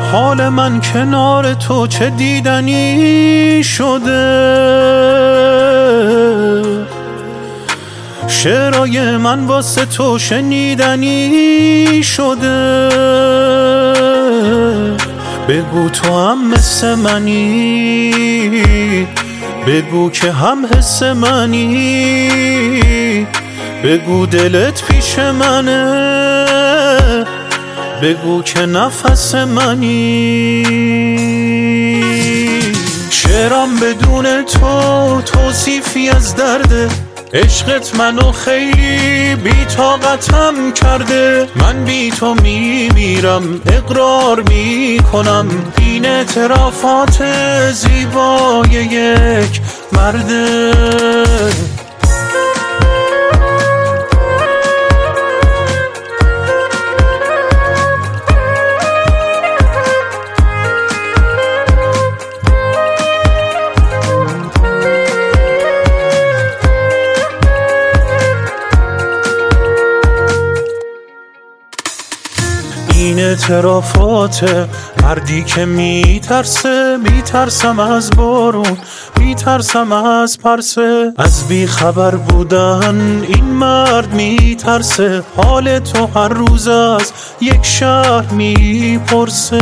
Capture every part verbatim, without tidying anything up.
حال من کنار تو چه دیدنی شده، شعرهای من واسه تو شنیدنی شده. بگو تو هم مثل منی، بگو که هم حس منی، بگو دلت پیش منه، بگو که نفس منی. شعرم بدون تو توصیفی از درده، عشقت منو خیلی بی طاقتم کرده. من بی تو میمیرم، اقرار میکنم، این اعترافات زیبای یک مرده. این اعترافات مردی که میترسه، میترسم از بارون، میترسم از پرسه، از بی خبر بودن این مرد میترسه. حال تو هر روز از یک شهر میپرسه.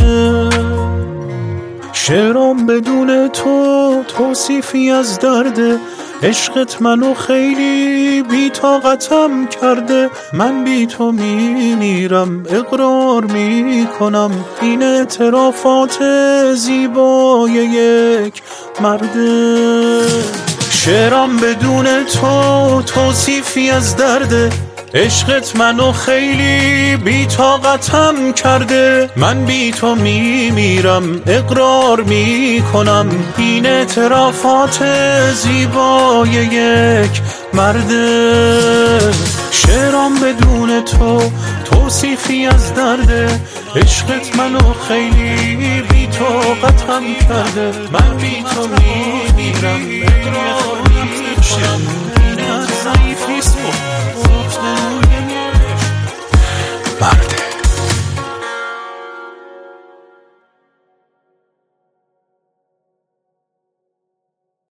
شعرام بدون تو توصیفی از درده، عشقت منو خیلی بی طاقتم کرده. من بی تو میمیرم، اقرار میکنم، این اعترافات زیبای یک مرده. شعرام بدون تو توصیفی از درده، عشقت منو خیلی بی طاقتم کرده. من بی تو میمیرم، اقرار میکنم، این اعترافات زیبای یک مرده. شعرام بدون تو توصیفی از درده، عشقت منو خیلی بی طاقتم کرده. من بی تو میمیرم، اقرار میکنم.